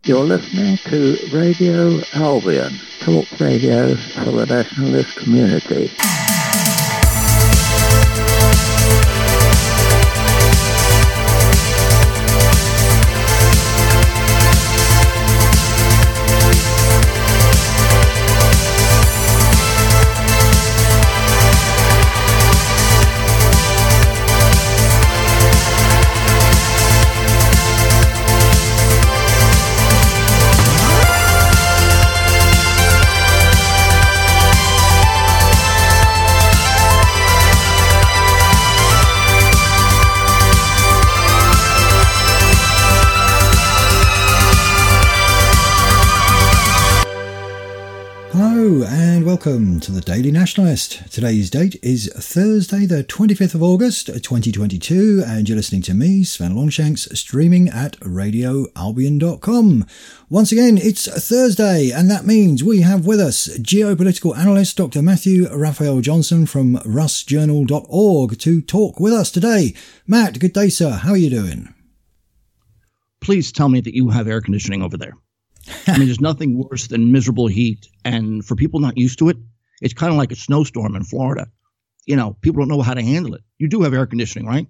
You're listening to Radio Albion, talk radio for the nationalist community. Welcome to the Daily Nationalist. Today's date is Thursday the 25th of August 2022 and you're listening to me, Sven Longshanks, streaming at radioalbion.com. Once again, it's Thursday and that means we have with us geopolitical analyst Dr. Matthew Raphael Johnson from russjournal.org to talk with us today. Matt, good day sir, how are you doing? Please tell me that you have air conditioning over there. I mean, there's nothing worse than miserable heat. And for people not used to it, it's kind of like a snowstorm in Florida. You know, people don't know how to handle it. You do have air conditioning, right?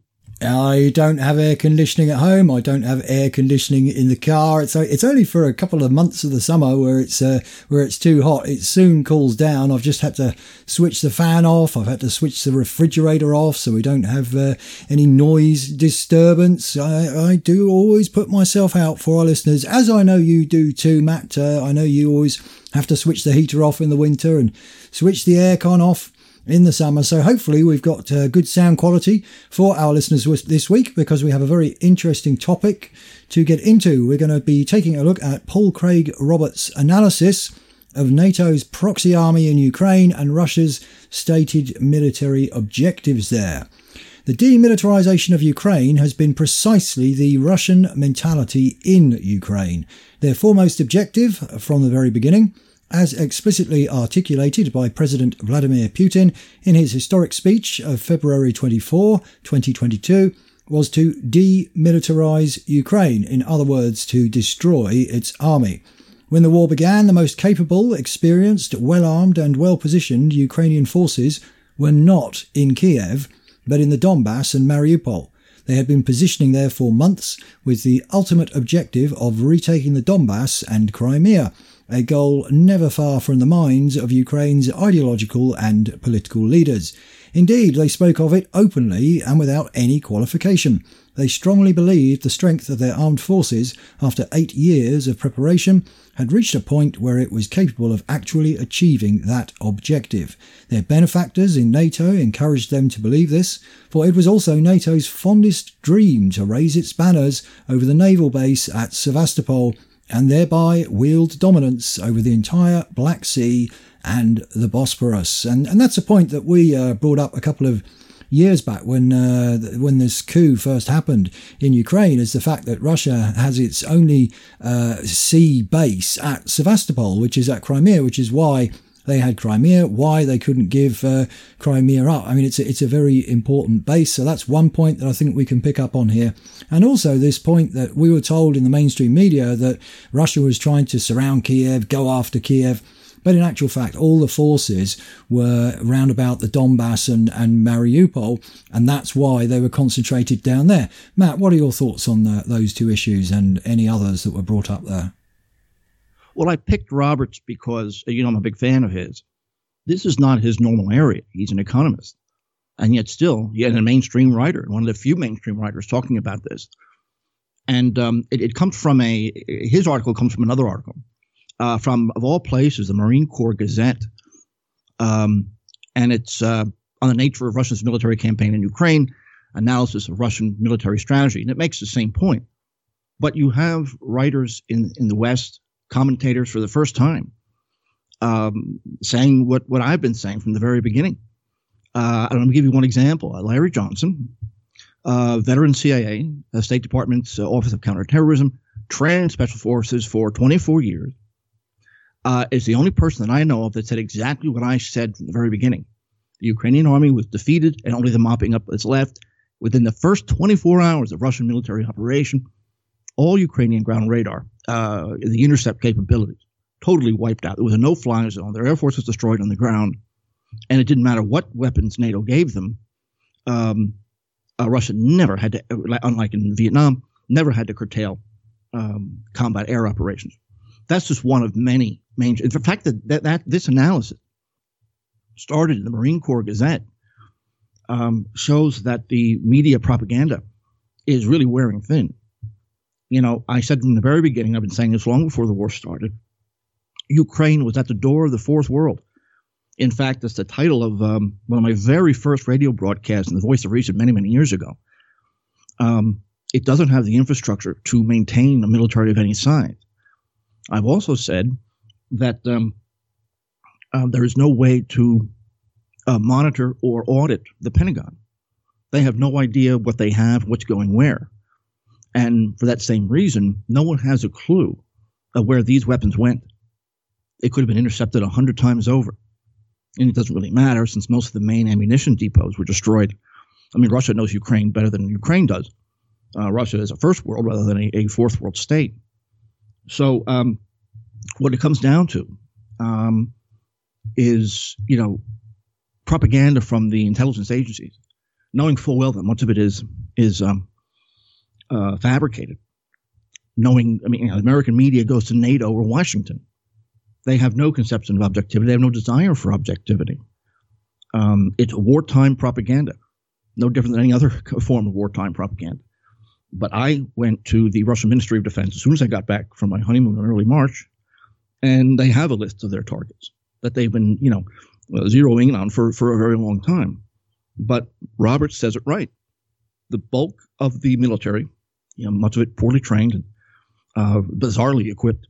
I don't have air conditioning at home. I don't have air conditioning in the car. It's only for a couple of months of the summer where it's too hot. It soon cools down. I've just had to switch the fan off. I've had to switch the refrigerator off so we don't have any noise disturbance. I do always put myself out for our listeners, as I know you do too, Matt. I know you always have to switch the heater off in the winter and switch the aircon off in the summer. So hopefully we've got good sound quality for our listeners this week because we have a very interesting topic to get into. We're going to be taking a look at Paul Craig Roberts' analysis of NATO's proxy army in Ukraine and Russia's stated military objectives there. The demilitarization of Ukraine has been precisely the Russian mentality in Ukraine. Their foremost objective from the very beginning, as explicitly articulated by President Vladimir Putin in his historic speech of February 24, 2022, was to demilitarize Ukraine, in other words, to destroy its army. When the war began, the most capable, experienced, well-armed and well-positioned Ukrainian forces were not in Kiev, but in the Donbass and Mariupol. They had been positioning there for months with the ultimate objective of retaking the Donbass and Crimea, a goal never far from the minds of Ukraine's ideological and political leaders. Indeed, they spoke of it openly and without any qualification. They strongly believed the strength of their armed forces, after 8 years of preparation, had reached a point where it was capable of actually achieving that objective. Their benefactors in NATO encouraged them to believe this, for it was also NATO's fondest dream to raise its banners over the naval base at Sevastopol and thereby wield dominance over the entire Black Sea and the Bosporus. And that's a point that we brought up a couple of years back when this coup first happened in Ukraine, is the fact that Russia has its only sea base at Sevastopol, which is at Crimea, which is why they had Crimea, why they couldn't give Crimea up. I mean, it's a very important base. So that's one point that I think we can pick up on here. And also this point that we were told in the mainstream media that Russia was trying to surround Kiev, go after Kiev. But in actual fact, all the forces were round about the Donbass and Mariupol, and that's why they were concentrated down there. Matt, what are your thoughts on those two issues and any others that were brought up there? Well, I picked Roberts because, I'm a big fan of his. This is not his normal area. He's an economist. And yet still, he had a mainstream writer, one of the few mainstream writers talking about this. And it comes from his article comes from another article. From, of all places, the Marine Corps Gazette. And it's on the nature of Russia's military campaign in Ukraine, analysis of Russian military strategy. And it makes the same point. But you have writers in the West, commentators for the first time, saying what I've been saying from the very beginning. I'm going to give you one example. Larry Johnson, veteran CIA, State Department's Office of Counterterrorism, trained Special Forces for 24 years, is the only person that I know of that said exactly what I said from the very beginning. The Ukrainian army was defeated and only the mopping up that's left. Within the first 24 hours of Russian military operation, all Ukrainian ground radar the intercept capabilities. Totally wiped out. There was a no-fly zone. Their air force was destroyed on the ground, and it didn't matter what weapons NATO gave them. Russia never had to, unlike in Vietnam, never had to curtail combat air operations. That's just one of many main. In fact, that this analysis started in the Marine Corps Gazette shows that the media propaganda is really wearing thin. You know, I said from the very beginning, I've been saying this long before the war started, Ukraine was at the door of the fourth world. In fact, that's the title of one of my very first radio broadcasts in the Voice of Reason many, many years ago. It doesn't have the infrastructure to maintain a military of any size. I've also said that there is no way to monitor or audit the Pentagon. They have no idea what they have, what's going where. And for that same reason, no one has a clue of where these weapons went. It could have been intercepted 100 times over. And it doesn't really matter since most of the main ammunition depots were destroyed. I mean, Russia knows Ukraine better than Ukraine does. Russia is a first world rather than a fourth world state. So what it comes down to is, you know, propaganda from the intelligence agencies, knowing full well that much of it is fabricated. Knowing, I mean, you know, American media goes to NATO or Washington. They have no conception of objectivity. They have no desire for objectivity. It's wartime propaganda, no different than any other form of wartime propaganda. But I went to the Russian Ministry of Defense as soon as I got back from my honeymoon in early March, and they have a list of their targets that they've been, you know, zeroing in on for a very long time. But Roberts says it right. The bulk of the military, you know, much of it poorly trained and bizarrely equipped,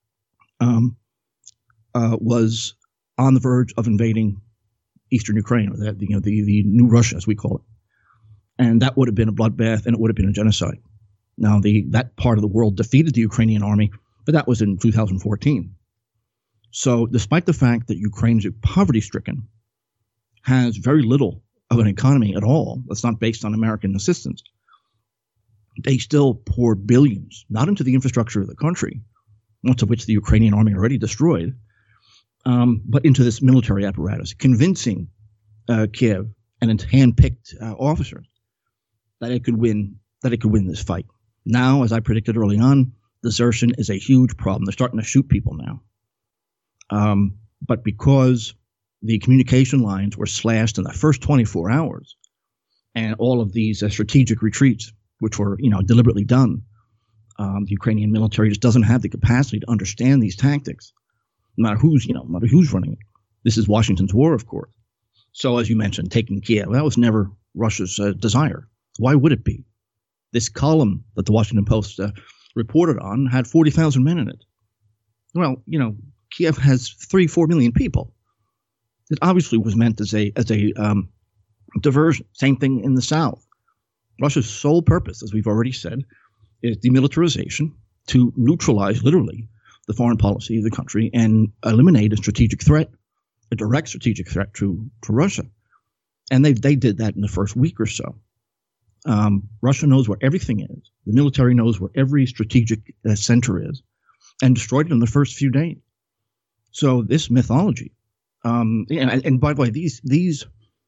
was on the verge of invading eastern Ukraine, or the new Russia, as we call it. And that would have been a bloodbath, and it would have been a genocide. Now, that part of the world defeated the Ukrainian army, but that was in 2014. So despite the fact that Ukraine is poverty-stricken, has very little of an economy at all that's not based on American assistance, they still poured billions, not into the infrastructure of the country, much of which the Ukrainian army already destroyed, but into this military apparatus, convincing Kiev and its hand-picked officers that it could win this fight. Now, as I predicted early on, desertion is a huge problem. They're starting to shoot people now. But because the communication lines were slashed in the first 24 hours, and all of these strategic retreats, which were, you know, deliberately done, the Ukrainian military just doesn't have the capacity to understand these tactics. No matter who's running it. This is Washington's war, of course. So, as you mentioned, taking Kiev, that was never Russia's desire. Why would it be? This column that the Washington Post reported on had 40,000 men in it. Well, you know, Kiev has 3-4 million people. It obviously was meant as a diversion. Same thing in the South. Russia's sole purpose, as we've already said, is demilitarization to neutralize, literally, the foreign policy of the country and eliminate a strategic threat, a direct strategic threat to Russia. And they did that in the first week or so. Russia knows where everything is. The military knows where every strategic center is, and destroyed it in the first few days. So this mythology, and by the way, these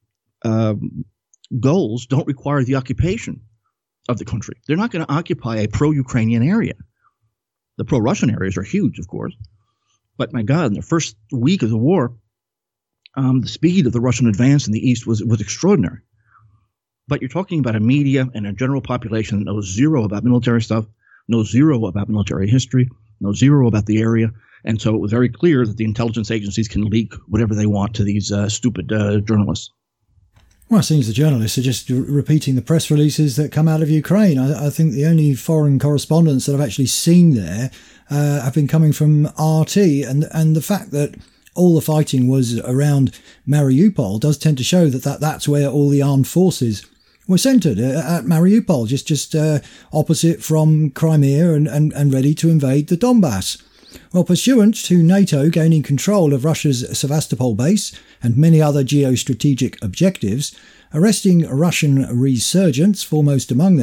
goals don't require the occupation of the country. They're not going to occupy a pro-Ukrainian area. The pro-Russian areas are huge, of course. But my God, in the first week of the war, the speed of the Russian advance in the east was extraordinary. But you're talking about a media and a general population that knows zero about military stuff, knows zero about military history, knows zero about the area. And so it was very clear that the intelligence agencies can leak whatever they want to these stupid journalists. Well, it seems the journalists are just repeating the press releases that come out of Ukraine. I think the only foreign correspondents that I've actually seen there have been coming from RT. And the fact that all the fighting was around Mariupol does tend to show that's where all the armed forces were centred, at Mariupol, just opposite from Crimea and ready to invade the Donbass. Well, pursuant to NATO gaining control of Russia's Sevastopol base and many other geostrategic objectives, arresting Russian resurgents, foremost among them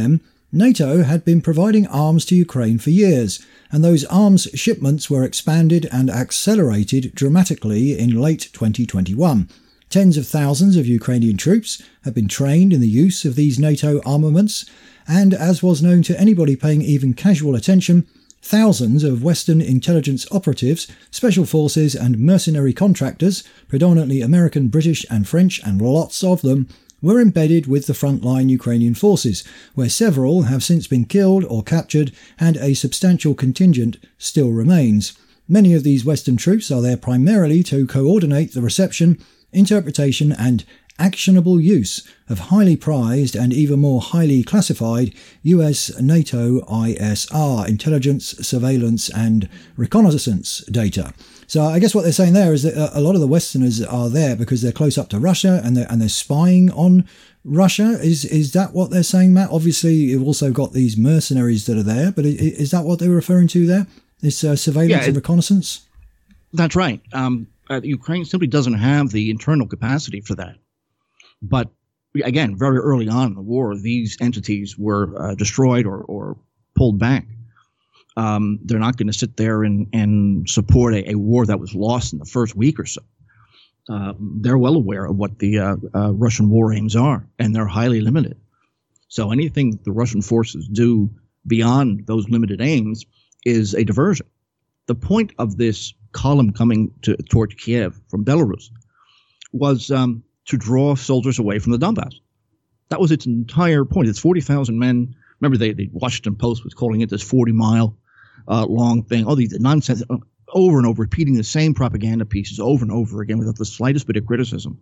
NATO had been providing arms to Ukraine for years, and those arms shipments were expanded and accelerated dramatically in late 2021. Tens of thousands of Ukrainian troops had been trained in the use of these NATO armaments, and as was known to anybody paying even casual attention, thousands of Western intelligence operatives, special forces and mercenary contractors, predominantly American, British and French, and lots of them, were embedded with the frontline Ukrainian forces, where several have since been killed or captured and a substantial contingent still remains. Many of these Western troops are there primarily to coordinate the reception, interpretation and actionable use of highly prized and even more highly classified US NATO ISR, intelligence, surveillance and reconnaissance data. So I guess what they're saying there is that a lot of the Westerners are there because they're close up to Russia and they're spying on Russia. Is that what they're saying, Matt? Obviously, you've also got these mercenaries that are there, but is that what they were referring to there? This surveillance and reconnaissance? That's right. Ukraine simply doesn't have the internal capacity for that. But again, very early on in the war, these entities were destroyed or pulled back. They're not going to sit there and support a war that was lost in the first week or so. They're well aware of what the Russian war aims are, and they're highly limited. So anything the Russian forces do beyond those limited aims is a diversion. The point of this column coming toward Kiev from Belarus was to draw soldiers away from the Donbass. That was its entire point. It's 40,000 men. Remember, the Washington Post was calling it this 40-mile long thing. All these nonsense, over and over, repeating the same propaganda pieces over and over again without the slightest bit of criticism.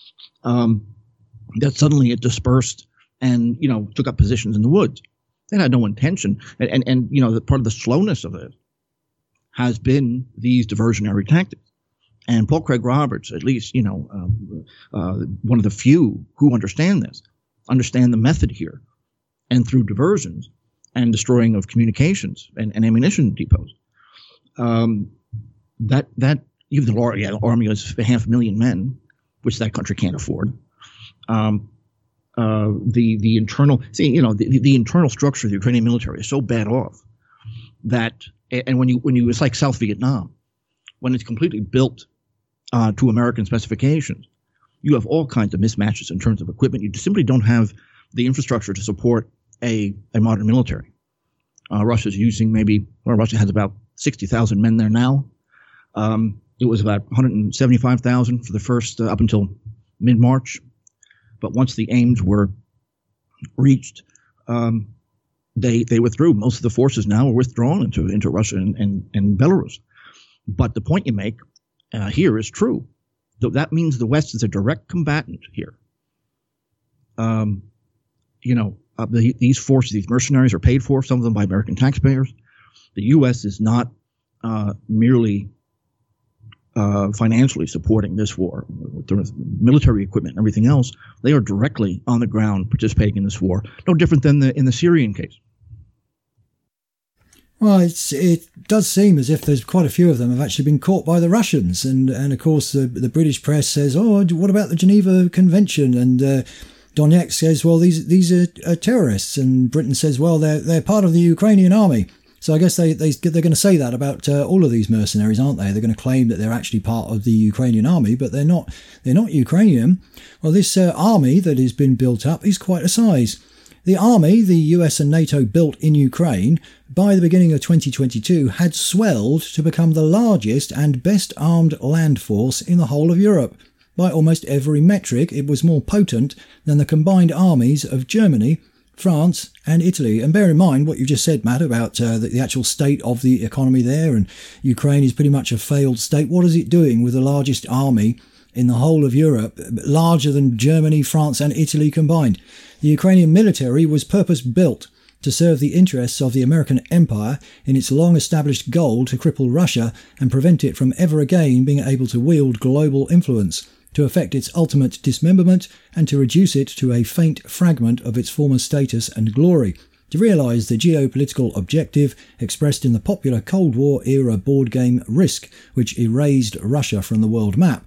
That suddenly it dispersed and, took up positions in the woods. They had no intention. And the part of the slowness of it has been these diversionary tactics. And Paul Craig Roberts, at least, one of the few who understand the method here. And through diversions and destroying of communications and ammunition depots, that even the army was 500,000 men, which that country can't afford. The internal, the internal structure of the Ukrainian military is so bad off that, and when you, it's like South Vietnam, when it's completely built to American specifications, you have all kinds of mismatches in terms of equipment. You simply don't have the infrastructure to support a modern military. Russia's using Russia has about 60,000 men there now. It was about 175,000 for the first up until mid-March. But once the aims were reached, they withdrew. Most of the forces now are withdrawn into Russia and Belarus. But the point you make here is true. That means the West is a direct combatant here. These forces, these mercenaries are paid for, some of them by American taxpayers. The U.S. is not merely financially supporting this war with the military equipment and everything else. They are directly on the ground participating in this war, no different than in the Syrian case. Well, it does seem as if there's quite a few of them have actually been caught by the Russians. And of course, the British press says, what about the Geneva Convention? And Donetsk says, well, these are terrorists. And Britain says, well, they're part of the Ukrainian army. So I guess they're going to say that about all of these mercenaries, aren't they? They're going to claim that they're actually part of the Ukrainian army, but they're not. They're not Ukrainian. Well, this army that has been built up is quite a size. The army the US and NATO built in Ukraine by the beginning of 2022 had swelled to become the largest and best armed land force in the whole of Europe. By almost every metric, it was more potent than the combined armies of Germany, France and Italy. And bear in mind what you just said, Matt, about the actual state of the economy there, and Ukraine is pretty much a failed state. What is it doing with the largest army in the whole of Europe, larger than Germany, France and Italy combined? The Ukrainian military was purpose-built to serve the interests of the American empire in its long-established goal to cripple Russia and prevent it from ever again being able to wield global influence, to effect its ultimate dismemberment and to reduce it to a faint fragment of its former status and glory, to realise the geopolitical objective expressed in the popular Cold War era board game Risk, which erased Russia from the world map.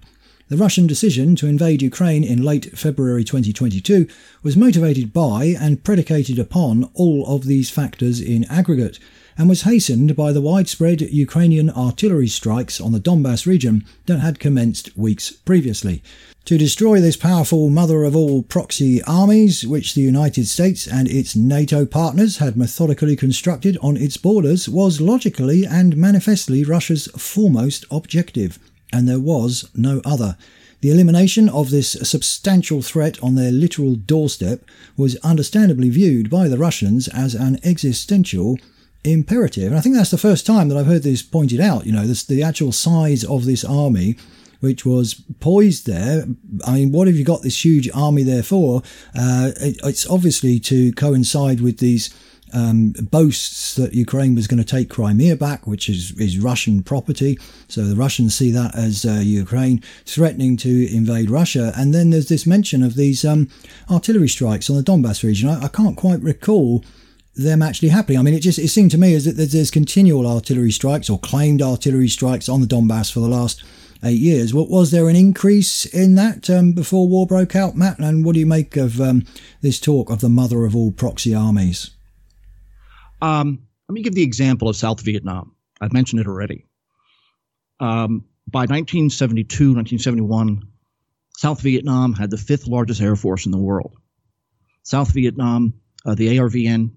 The Russian decision to invade Ukraine in late February 2022 was motivated by and predicated upon all of these factors in aggregate, and was hastened by the widespread Ukrainian artillery strikes on the Donbass region that had commenced weeks previously. To destroy this powerful mother of all proxy armies, which the United States and its NATO partners had methodically constructed on its borders, was logically and manifestly Russia's foremost objective, and there was no other. The elimination of this substantial threat on their literal doorstep was understandably viewed by the Russians as an existential imperative. And I think that's the first time that I've heard this pointed out, the actual size of this army, which was poised there. I mean, what have you got this huge army there for? It's obviously to coincide with these boasts that Ukraine was going to take Crimea back, which is Russian property. So the Russians see that as Ukraine threatening to invade Russia. And then there's this mention of these artillery strikes on the Donbass region. I can't quite recall them actually happening. I mean, it seemed to me as that there's continual artillery strikes or claimed artillery strikes on the Donbass for the last 8 years. Was there an increase in that before war broke out, Matt? And what do you make of this talk of the mother of all proxy armies? Let me give the example of South Vietnam. I've mentioned it already. By 1972, 1971, South Vietnam had the 5th largest air force in the world. South Vietnam, the ARVN,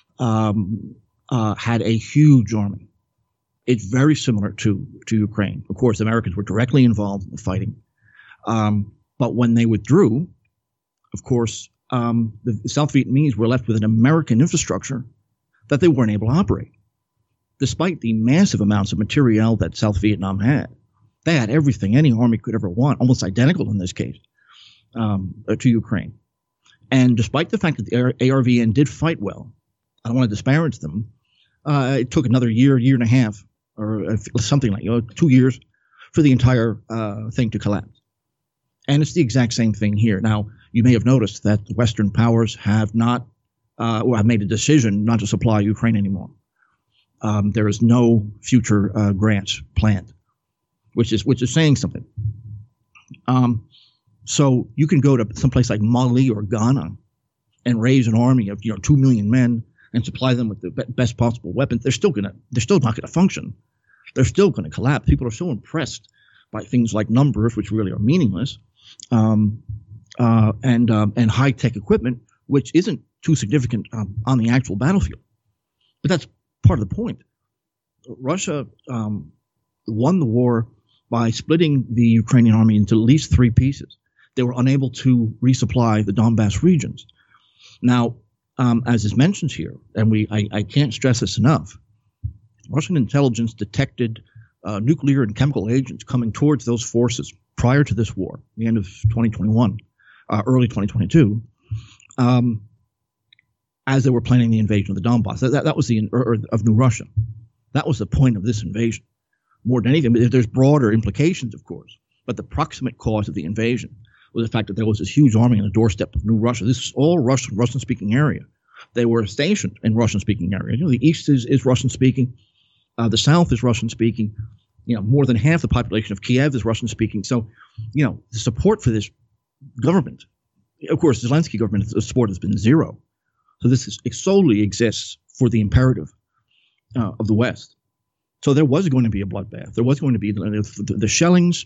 had a huge army. It's very similar to Ukraine. Of course, the Americans were directly involved in the fighting. But when they withdrew, of course, the South Vietnamese were left with an American infrastructure that they weren't able to operate. Despite the massive amounts of materiel that South Vietnam had, they had everything any army could ever want, almost identical in this case, to Ukraine. And despite the fact that the ARVN did fight well, I don't want to disparage them, it took another year and a half, or something like 2 years for the entire thing to collapse. And it's the exact same thing here. Now, you may have noticed that the Western powers have not, have made a decision not to supply Ukraine anymore. There is no future grants planned, which is saying something. So you can go to someplace like Mali or Ghana and raise an army of 2 million men and supply them with the best possible weapons. They're still not going to function. They're still going to collapse. People are so impressed by things like numbers, which really are meaningless, and high tech equipment, which isn't too significant on the actual battlefield. But that's part of the point. Russia won the war by splitting the Ukrainian army into at least 3 pieces. They were unable to resupply the Donbass regions. Now, as is mentioned here, and I can't stress this enough, Russian intelligence detected nuclear and chemical agents coming towards those forces prior to this war, the end of 2021, early 2022, as they were planning the invasion of the Donbass. That was of New Russia. That was the point of this invasion. More than anything, there's broader implications, of course, but the proximate cause of the invasion was the fact that there was this huge army on the doorstep of New Russia. This is all Russian-speaking area. They were stationed in Russian-speaking areas. The east is Russian-speaking. The south is Russian-speaking. More than half the population of Kiev is Russian-speaking. So, the support for this government, of course, the Zelensky government, the support has been zero. So it solely exists for the imperative of the West. So there was going to be a bloodbath. There was going to be the shellings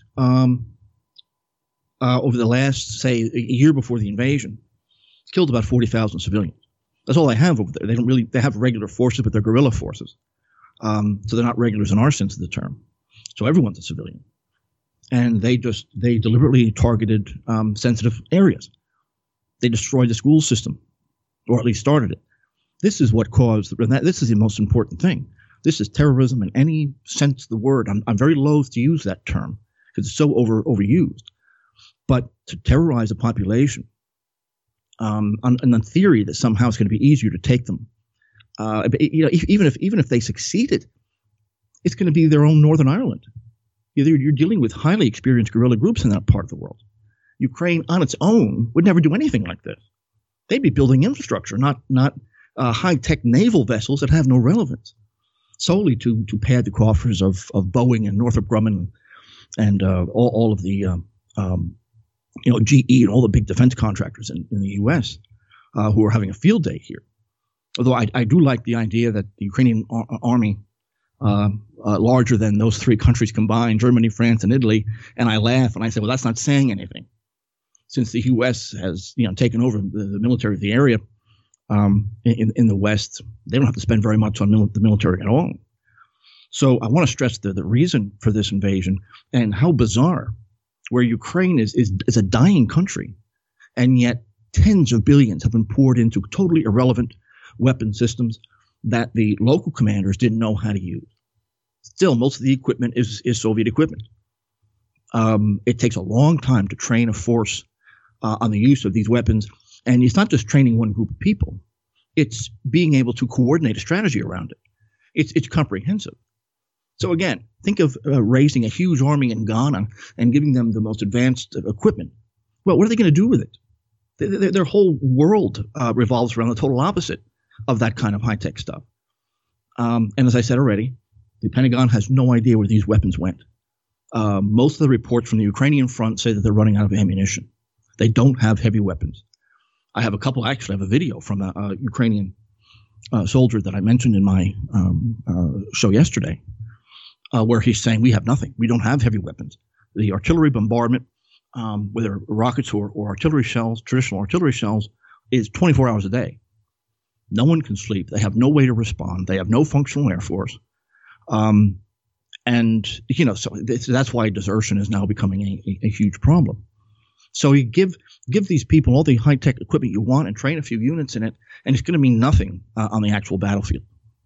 over the last, say, a year before the invasion, killed about 40,000 civilians. That's all they have over there. They have regular forces, but they're guerrilla forces. So they're not regulars in our sense of the term. So everyone's a civilian. And they deliberately targeted sensitive areas. They destroyed the school system, or at least started it. This is what caused, this is the most important thing. This is terrorism in any sense of the word. I'm very loath to use that term because it's so overused. But to terrorize a population on the theory that somehow it's going to be easier to take them, even if they succeeded, it's going to be their own Northern Ireland. You're dealing with highly experienced guerrilla groups in that part of the world. Ukraine on its own would never do anything like this. They'd be building infrastructure, not high-tech naval vessels that have no relevance, solely to pad the coffers of Boeing and Northrop Grumman and all of the GE and all the big defense contractors in the U.S. Who are having a field day here. Although I do like the idea that the Ukrainian army, larger than those three countries combined, Germany, France, and Italy, and I laugh and I say, well, that's not saying anything, since the U.S. has taken over the military of the area in the West. They don't have to spend very much on the military at all. So I want to stress the reason for this invasion and how bizarre, where Ukraine is a dying country, and yet tens of billions have been poured into totally irrelevant weapon systems that the local commanders didn't know how to use. Still, most of the equipment is Soviet equipment. It takes a long time to train a force on the use of these weapons. And it's not just training one group of people. It's being able to coordinate a strategy around it. It's comprehensive. So again, think of raising a huge army in Ghana and giving them the most advanced equipment. Well, what are they going to do with it? Their whole world revolves around the total opposite of that kind of high-tech stuff. And as I said already, the Pentagon has no idea where these weapons went. Most of the reports from the Ukrainian front say that they're running out of ammunition. They don't have heavy weapons. I have a video from a Ukrainian soldier that I mentioned in my show yesterday, where he's saying, we have nothing. We don't have heavy weapons. The artillery bombardment, whether rockets or artillery shells, traditional artillery shells, is 24 hours a day. No one can sleep. They have no way to respond. They have no functional air force. So that's why desertion is now becoming a huge problem. So you give these people all the high-tech equipment you want and train a few units in it, and it's going to mean nothing on the actual battlefield.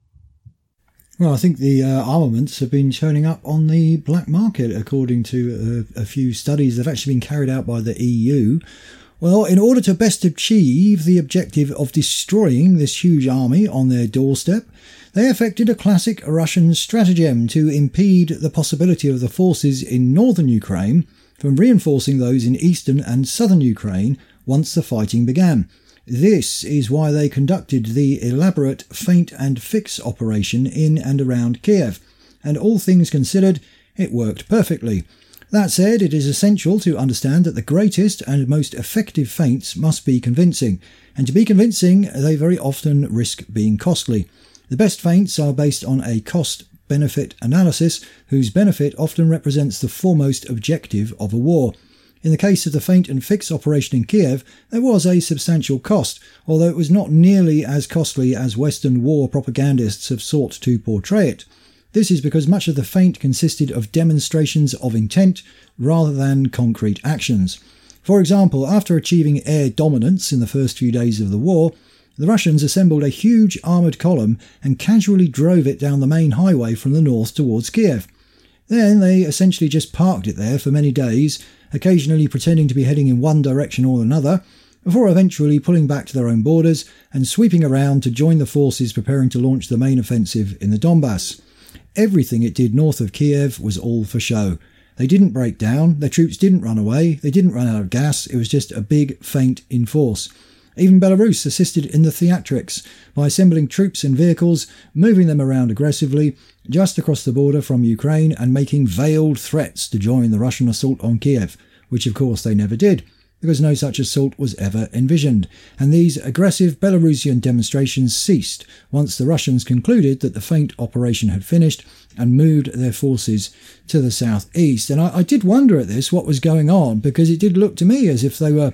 Well, I think the armaments have been turning up on the black market, according to a few studies that have actually been carried out by the EU. Well, in order to best achieve the objective of destroying this huge army on their doorstep, they effected a classic Russian stratagem to impede the possibility of the forces in northern Ukraine from reinforcing those in eastern and southern Ukraine once the fighting began. This is why they conducted the elaborate feint and fix operation in and around Kiev, and all things considered, it worked perfectly. That said, it is essential to understand that the greatest and most effective feints must be convincing, and to be convincing, they very often risk being costly. The best feints are based on a cost-benefit analysis, whose benefit often represents the foremost objective of a war. In the case of the feint and fix operation in Kiev, there was a substantial cost, although it was not nearly as costly as Western war propagandists have sought to portray it. This is because much of the feint consisted of demonstrations of intent rather than concrete actions. For example, after achieving air dominance in the first few days of the war, the Russians assembled a huge armoured column and casually drove it down the main highway from the north towards Kiev. Then they essentially just parked it there for many days, occasionally pretending to be heading in one direction or another, before eventually pulling back to their own borders and sweeping around to join the forces preparing to launch the main offensive in the Donbass. Everything it did north of Kiev was all for show. They didn't break down, their troops didn't run away, they didn't run out of gas, it was just a big feint in force. Even Belarus assisted in the theatrics by assembling troops and vehicles, moving them around aggressively just across the border from Ukraine and making veiled threats to join the Russian assault on Kiev, which of course they never did, because no such assault was ever envisioned, and these aggressive Belarusian demonstrations ceased once the Russians concluded that the feint operation had finished and moved their forces to the southeast. And I did wonder at this, what was going on, because it did look to me as if they were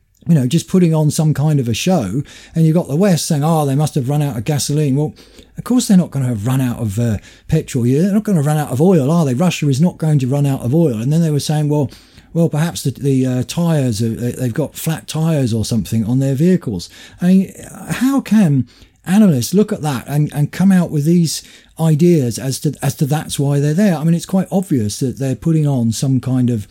just putting on some kind of a show, and you've got the West saying, they must have run out of gasoline. Well, of course they're not going to have run out of petrol here. They're not going to run out of oil, are they? Russia is not going to run out of oil. And then they were saying, well, perhaps the tyres, they've got flat tyres or something on their vehicles. I mean, how can analysts look at that and come out with these ideas as to that's why they're there? I mean, it's quite obvious that they're putting on some kind of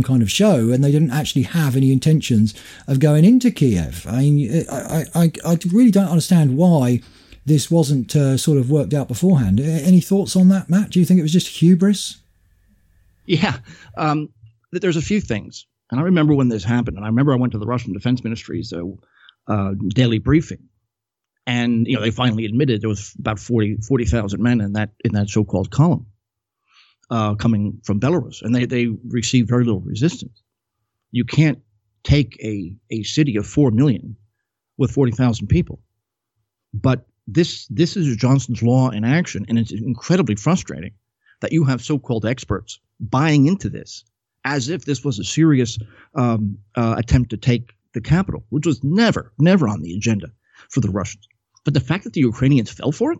show, and they didn't actually have any intentions of going into Kiev. I mean, I really don't understand why this wasn't sort of worked out beforehand. Any thoughts on that, Matt? Do you think it was just hubris? Yeah, there's a few things. And I remember when this happened, and I remember I went to the Russian Defense Ministry's daily briefing, and they finally admitted there was about 40,000 men in that so-called column. coming from Belarus, and they received very little resistance. You can't take a city of 4 million with 40,000 people. But this is Johnson's law in action, and it's incredibly frustrating that you have so-called experts buying into this as if this was a serious attempt to take the capital, which was never on the agenda for the Russians. But the fact that the Ukrainians fell for it,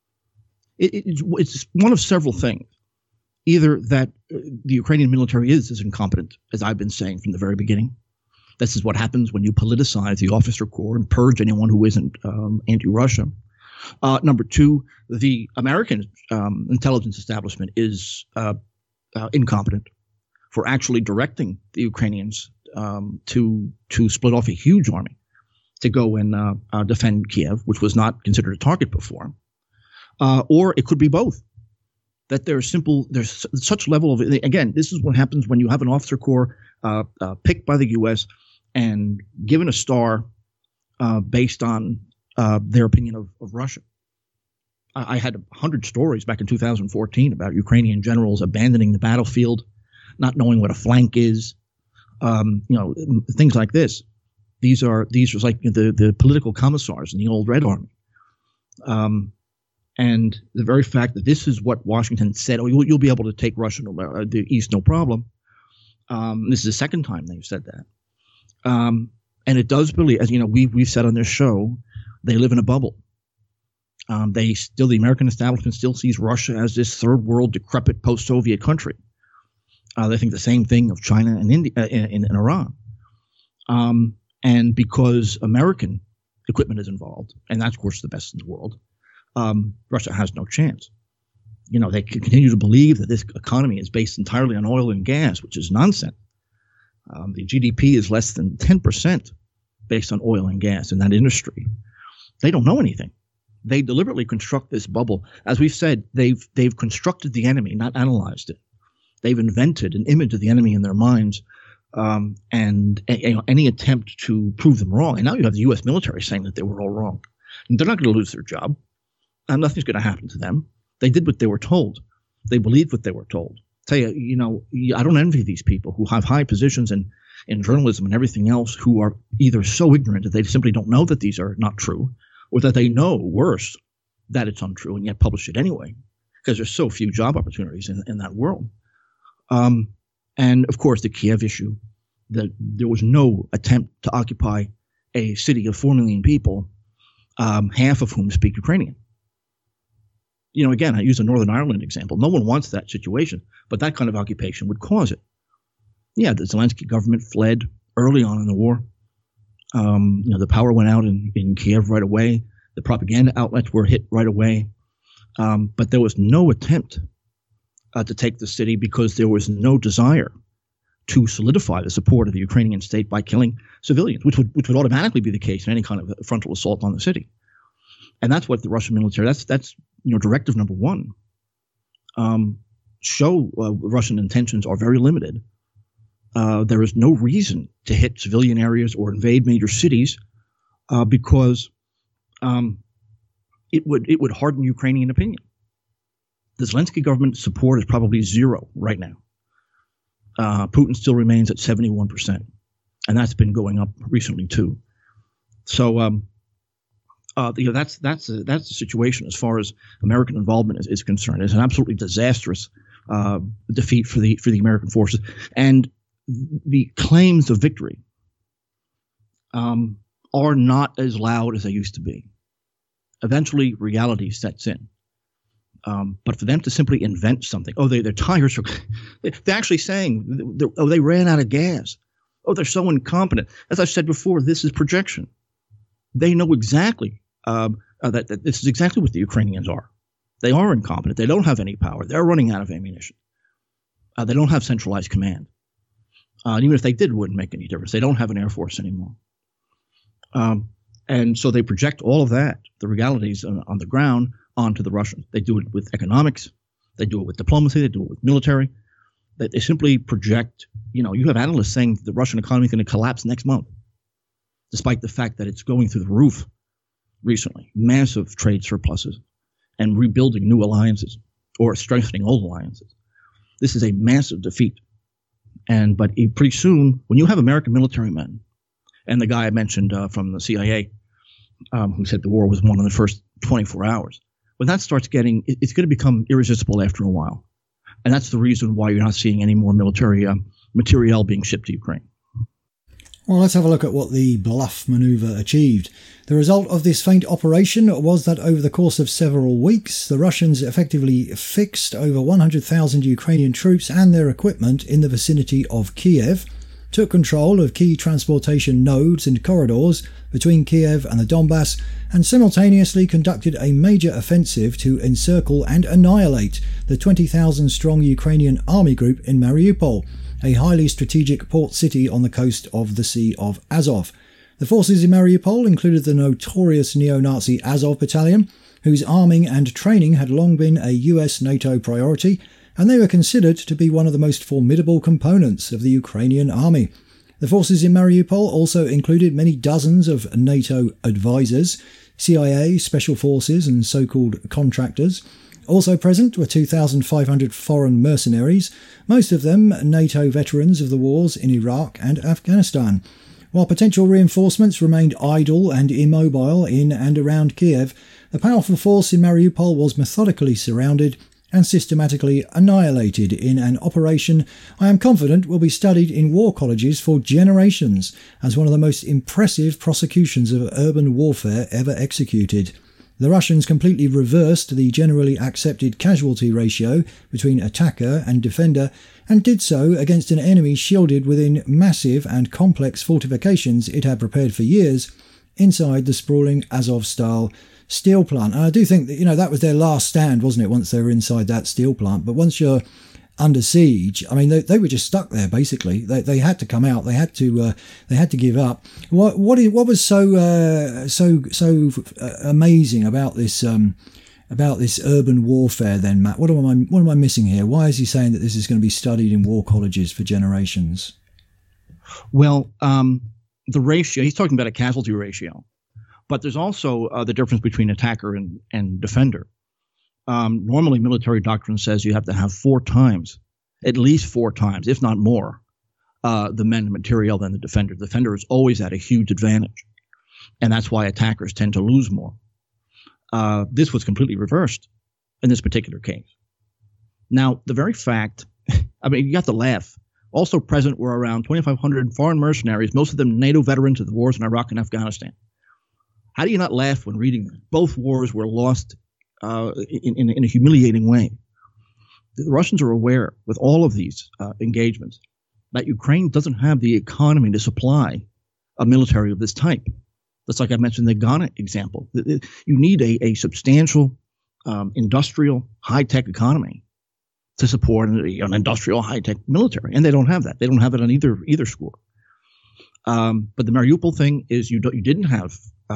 it's one of several things. Either that the Ukrainian military is as incompetent as I've been saying from the very beginning. This is what happens when you politicize the officer corps and purge anyone who isn't anti-Russia. Number two, the American intelligence establishment is incompetent for actually directing the Ukrainians to split off a huge army to go and defend Kiev, which was not considered a target before. Or it could be both. That there's such level of, again, this is what happens when you have an officer corps picked by the U.S. and given a star based on their opinion of Russia. I had 100 stories back in 2014 about Ukrainian generals abandoning the battlefield, not knowing what a flank is, things like this. These are like the political commissars in the old Red Army. And the very fact that this is what Washington said, you'll be able to take Russia, the East, no problem. This is the second time they've said that. And it does really, as you know, we've said on this show, they live in a bubble. The American establishment still sees Russia as this third world, decrepit post-Soviet country. They think the same thing of China and India and Iran. And because American equipment is involved, and that's, of course, the best in the world, Russia has no chance. They continue to believe that this economy is based entirely on oil and gas, which is nonsense. The GDP is less than 10% based on oil and gas in that industry. They don't know anything. They deliberately construct this bubble. As we've said, they've constructed the enemy, not analyzed it. They've invented an image of the enemy in their minds, and any attempt to prove them wrong. And now you have the U.S. military saying that they were all wrong. And they're not going to lose their job. And nothing's going to happen to them. They did what they were told. They believed what they were told. Tell you, I don't envy these people who have high positions in journalism and everything else, who are either so ignorant that they simply don't know that these are not true, or that they know, worse, that it's untrue and yet publish it anyway, because there's so few job opportunities in that world. And, of course, the Kiev issue, that there was no attempt to occupy a city of 4 million people, half of whom speak Ukrainian. Again, I use a Northern Ireland example. No one wants that situation, but that kind of occupation would cause it. Yeah, the Zelensky government fled early on in the war. The power went out in Kiev right away. The propaganda outlets were hit right away. But there was no attempt to take the city because there was no desire to solidify the support of the Ukrainian state by killing civilians, which would automatically be the case in any kind of frontal assault on the city. And that's what the Russian military, that's directive number one. Show Russian intentions are very limited. There is no reason to hit civilian areas or invade major cities because it would harden Ukrainian opinion. The Zelensky government support is probably zero right now. Putin still remains at 71%, and that's been going up recently too. So that's the situation as far as American involvement is concerned. It's an absolutely disastrous defeat for the American forces, and the claims of victory are not as loud as they used to be. Eventually, reality sets in. But for them to simply invent something, their tires are, they're actually saying, they ran out of gas. They're so incompetent. As I said before, this is projection. They know exactly that this is exactly what the Ukrainians are. They are incompetent. They don't have any power. They're running out of ammunition. They don't have centralized command. And even if they did, it wouldn't make any difference. They don't have an air force anymore. And so they project all of that, the realities on the ground, onto the Russians. They do it with economics. They do it with diplomacy. They do it with military. They simply project, you have analysts saying the Russian economy is going to collapse next month, despite the fact that it's going through the roof recently. Massive trade surpluses and rebuilding new alliances or strengthening old alliances. This is a massive defeat. But pretty soon, when you have American military men, and the guy I mentioned from the CIA, who said the war was won in the first 24 hours, when that starts it's going to become irresistible after a while. And that's the reason why you're not seeing any more military materiel being shipped to Ukraine. Well, let's have a look at what the Bluff maneuver achieved. The result of this feint operation was that over the course of several weeks, the Russians effectively fixed over 100,000 Ukrainian troops and their equipment in the vicinity of Kiev, took control of key transportation nodes and corridors between Kiev and the Donbass, and simultaneously conducted a major offensive to encircle and annihilate the 20,000-strong Ukrainian army group in Mariupol, a highly strategic port city on the coast of the Sea of Azov. The forces in Mariupol included the notorious neo-Nazi Azov Battalion, whose arming and training had long been a US NATO priority, and they were considered to be one of the most formidable components of the Ukrainian army. The forces in Mariupol also included many dozens of NATO advisors, CIA, special forces and so-called contractors. Also present were 2,500 foreign mercenaries, most of them NATO veterans of the wars in Iraq and Afghanistan. While potential reinforcements remained idle and immobile in and around Kiev, the powerful force in Mariupol was methodically surrounded and systematically annihilated in an operation I am confident will be studied in war colleges for generations as one of the most impressive prosecutions of urban warfare ever executed. The Russians completely reversed the generally accepted casualty ratio between attacker and defender, and did so against an enemy shielded within massive and complex fortifications it had prepared for years inside the sprawling Azov-style steel plant. And I do think that, that was their last stand, wasn't it, once they were inside that steel plant. But once you're under siege, I mean, they were just stuck there, basically. They had to come out. They had to give up. What was so amazing about this urban warfare then, Matt? What am I missing here? Why is he saying that this is going to be studied in war colleges for generations? Well, the ratio, he's talking about a casualty ratio, but there's also the difference between attacker and defender. Normally, military doctrine says you have to have at least four times, if not more, the men and material than the defender. The defender is always at a huge advantage, and that's why attackers tend to lose more. This was completely reversed in this particular case. Now, the very fact, I mean, you have to laugh. Also present were around 2,500 foreign mercenaries, most of them NATO veterans of the wars in Iraq and Afghanistan. How do you not laugh when reading that? Both wars were lost in a humiliating way. The Russians are aware, with all of these engagements, that Ukraine doesn't have the economy to supply a military of this type. That's like I mentioned the Ghana example. You need a substantial industrial high-tech economy to support an industrial high-tech military, and they don't have that. They don't have it on either score. But the Mariupol thing is you didn't have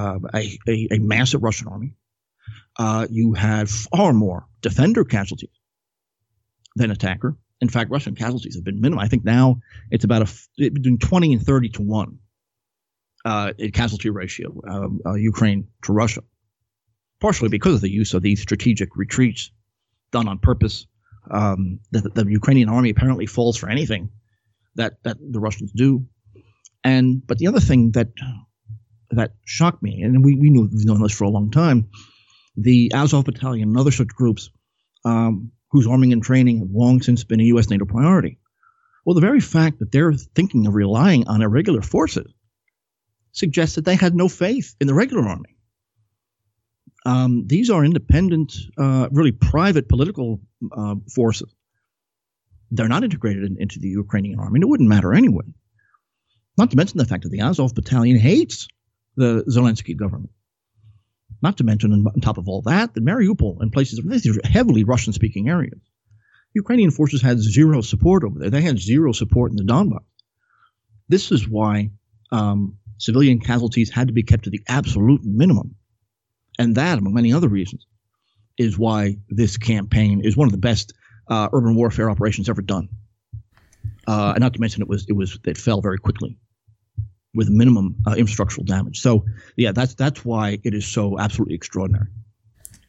a massive Russian army. You had far more defender casualties than attacker. In fact, Russian casualties have been minimal. I think now it's about between 20 and 30 to 1 casualty ratio, Ukraine to Russia, partially because of the use of these strategic retreats done on purpose. The Ukrainian army apparently falls for anything that the Russians do. But the other thing that shocked me, and we've known this for a long time, the Azov Battalion and other such groups whose arming and training have long since been a U.S. NATO priority. Well, the very fact that they're thinking of relying on irregular forces suggests that they had no faith in the regular army. These are independent, really private political forces. They're not integrated into the Ukrainian army, and it wouldn't matter anyway. Not to mention the fact that the Azov Battalion hates the Zelensky government. Not to mention, on top of all that, the Mariupol and places, these are heavily Russian-speaking areas. Ukrainian forces had zero support over there. They had zero support in the Donbass. This is why civilian casualties had to be kept to the absolute minimum. And that, among many other reasons, is why this campaign is one of the best urban warfare operations ever done. And not to mention it fell very quickly with minimum infrastructural damage. So, yeah, that's why it is so absolutely extraordinary.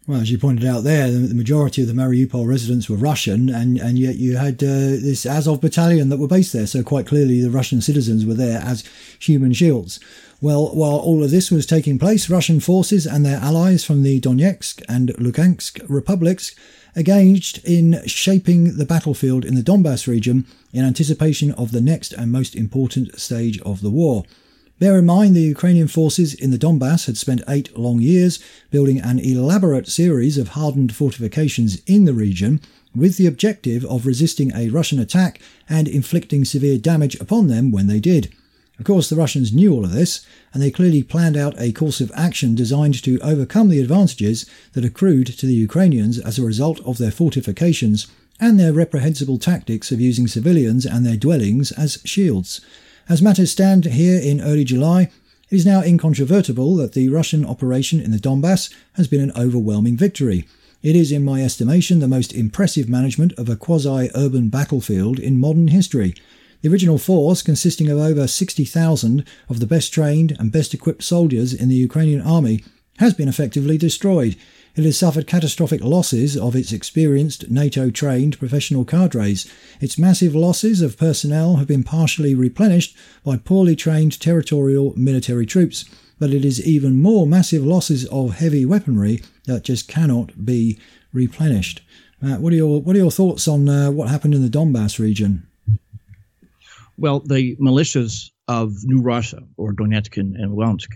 Well, as you pointed out there, the majority of the Mariupol residents were Russian, and yet you had this Azov battalion that were based there. So quite clearly the Russian citizens were there as human shields. Well, while all of this was taking place, Russian forces and their allies from the Donetsk and Lugansk republics engaged in shaping the battlefield in the Donbass region in anticipation of the next and most important stage of the war. Bear in mind, the Ukrainian forces in the Donbass had spent 8 long years building an elaborate series of hardened fortifications in the region with the objective of resisting a Russian attack and inflicting severe damage upon them when they did. Of course, the Russians knew all of this, and they clearly planned out a course of action designed to overcome the advantages that accrued to the Ukrainians as a result of their fortifications and their reprehensible tactics of using civilians and their dwellings as shields. As matters stand here in early July, it is now incontrovertible that the Russian operation in the Donbass has been an overwhelming victory. It is, in my estimation, the most impressive management of a quasi-urban battlefield in modern history. The original force, consisting of over 60,000 of the best trained and best equipped soldiers in the Ukrainian army, has been effectively destroyed. It has suffered catastrophic losses of its experienced NATO-trained professional cadres. Its massive losses of personnel have been partially replenished by poorly trained territorial military troops, but it is even more massive losses of heavy weaponry that just cannot be replenished. Matt, what are your thoughts on what happened in the Donbass region? Well, the militias of New Russia, or Donetsk and Luhansk,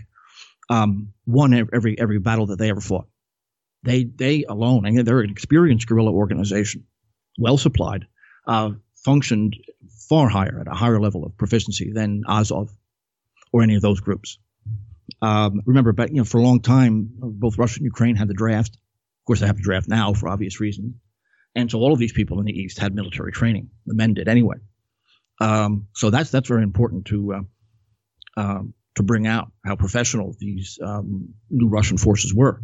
won every battle that they ever fought. They alone, and they're an experienced guerrilla organization, well supplied, functioned far higher, at a higher level of proficiency than Azov or any of those groups. Remember, but for a long time, both Russia and Ukraine had the draft. Of course, they have the draft now for obvious reasons, and so all of these people in the East had military training. The men did anyway. So that's very important to bring out how professional these new Russian forces were.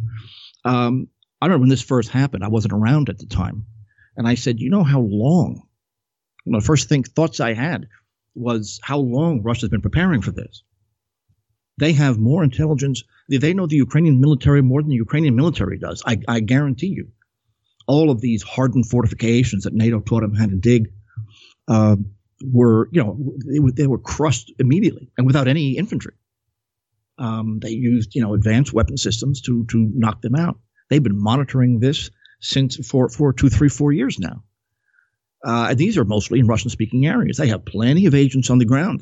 I remember when this first happened, I wasn't around at the time. And I said, you know how long? The first thoughts I had was how long Russia's been preparing for this. They have more intelligence. They know the Ukrainian military more than the Ukrainian military does. I guarantee you. All of these hardened fortifications that NATO taught them how to dig were crushed immediately and without any infantry. They used, advanced weapon systems to knock them out. They've been monitoring this for 2, 3, 4 years now. These are mostly in Russian-speaking areas. They have plenty of agents on the ground.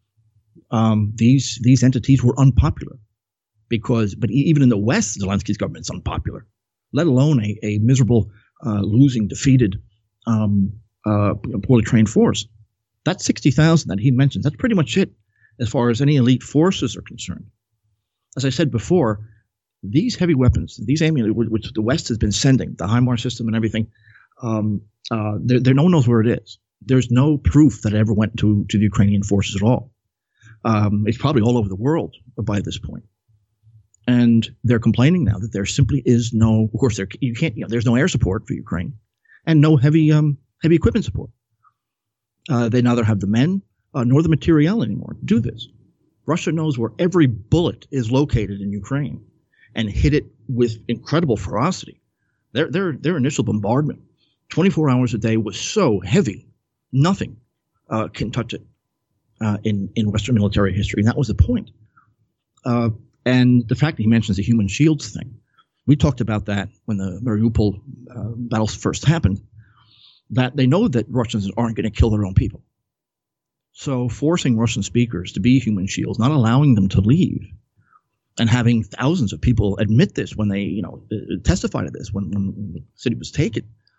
These entities were unpopular but even in the West, Zelensky's government's unpopular, let alone a miserable, losing, defeated, poorly trained force. That 60,000 that he mentions, that's pretty much it as far as any elite forces are concerned. As I said before, these heavy weapons, these ammunition, which the West has been sending, the HIMARS system and everything, no one knows where it is. There's no proof that it ever went to the Ukrainian forces at all. It's probably all over the world by this point. And they're complaining now that there simply is no, of course, there's no air support for Ukraine and no heavy equipment support. They neither have the men nor the materiel anymore to do this. Russia knows where every bullet is located in Ukraine and hit it with incredible ferocity. Their initial bombardment, 24 hours a day, was so heavy, nothing can touch it in Western military history. And that was the point. And the fact that he mentions the human shields thing, we talked about that when the Mariupol battles first happened, that they know that Russians aren't going to kill their own people. So forcing Russian speakers to be human shields, not allowing them to leave, and having thousands of people admit this when they, testify to this when the city was taken,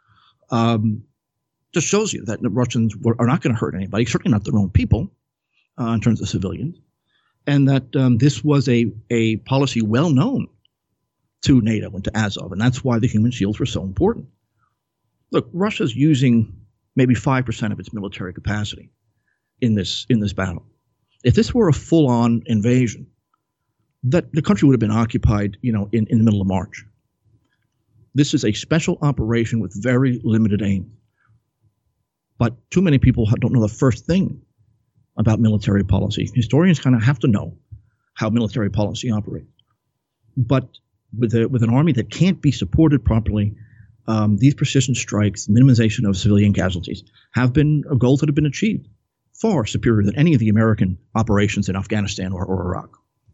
just shows you that the Russians are not going to hurt anybody, certainly not their own people, in terms of civilians, and that this was a policy well known to NATO and to Azov, and that's why the human shields were so important. Look, Russia's using maybe 5% of its military capacity in this battle. If this were a full-on invasion, that the country would have been occupied, in the middle of March. This is a special operation with very limited aim. But too many people don't know the first thing about military policy. Historians kind of have to know how military policy operates. But with an army that can't be supported properly, these precision strikes, minimization of civilian casualties, have been goals that have been achieved far superior than any of the American operations in Afghanistan or Iraq.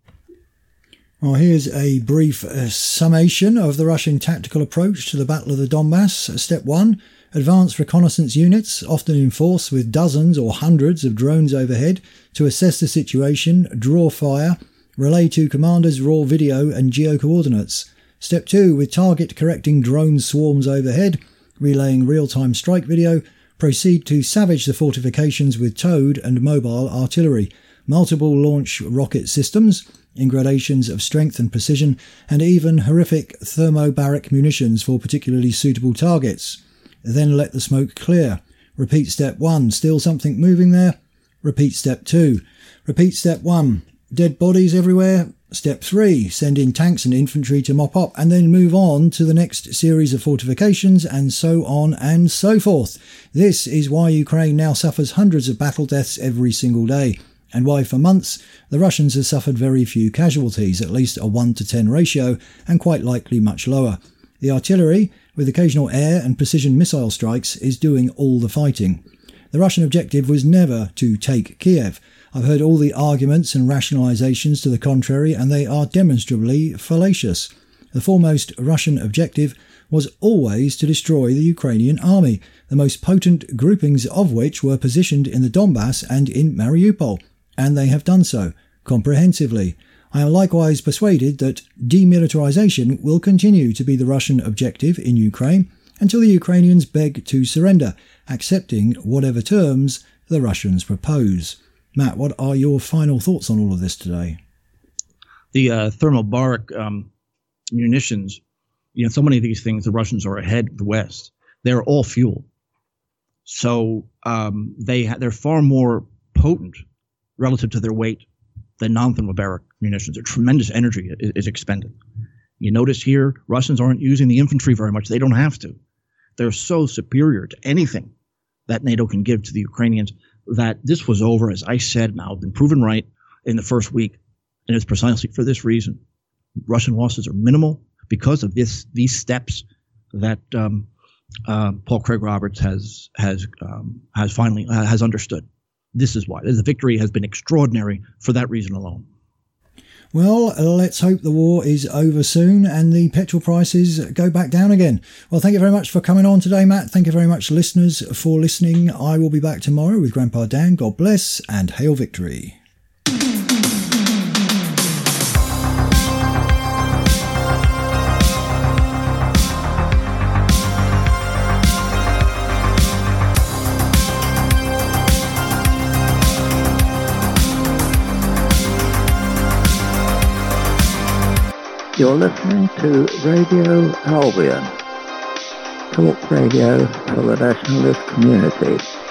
Well, here's a brief summation of the Russian tactical approach to the Battle of the Donbass. Step 1, advanced reconnaissance units, often in force with dozens or hundreds of drones overhead, to assess the situation, draw fire, relay to commanders raw video and geo-coordinates. Step 2, with target correcting drone swarms overhead, relaying real-time strike video, proceed to savage the fortifications with towed and mobile artillery, multiple launch rocket systems, in gradations of strength and precision, and even horrific thermobaric munitions for particularly suitable targets. Then let the smoke clear. Repeat step 1, still something moving there? Repeat step 2. Repeat step 1, dead bodies everywhere? Step 3, send in tanks and infantry to mop up, and then move on to the next series of fortifications, and so on and so forth. This is why Ukraine now suffers hundreds of battle deaths every single day, and why for months the Russians have suffered very few casualties, at least a 1-to-10 ratio, and quite likely much lower. The artillery, with occasional air and precision missile strikes, is doing all the fighting. The Russian objective was never to take Kiev. I've heard all the arguments and rationalizations to the contrary, and they are demonstrably fallacious. The foremost Russian objective was always to destroy the Ukrainian army, the most potent groupings of which were positioned in the Donbass and in Mariupol, and they have done so comprehensively. I am likewise persuaded that demilitarization will continue to be the Russian objective in Ukraine until the Ukrainians beg to surrender, accepting whatever terms the Russians propose. Matt, what are your final thoughts on all of this today? The thermobaric munitions, so many of these things, the Russians are ahead of the West. They're all fuel. So they're far more potent relative to their weight than non-thermobaric munitions. A tremendous energy is expended. You notice here, Russians aren't using the infantry very much. They don't have to. They're so superior to anything that NATO can give to the Ukrainians that this was over, as I said, now been proven right in the first week. And it's precisely for this reason. Russian losses are minimal because of these steps that Paul Craig Roberts has finally understood. This is why. The victory has been extraordinary for that reason alone. Well, let's hope the war is over soon and the petrol prices go back down again. Well, thank you very much for coming on today, Matt. Thank you very much, listeners, for listening. I will be back tomorrow with Grandpa Dan. God bless and hail victory. You're listening to Radio Albion, talk radio for the nationalist community.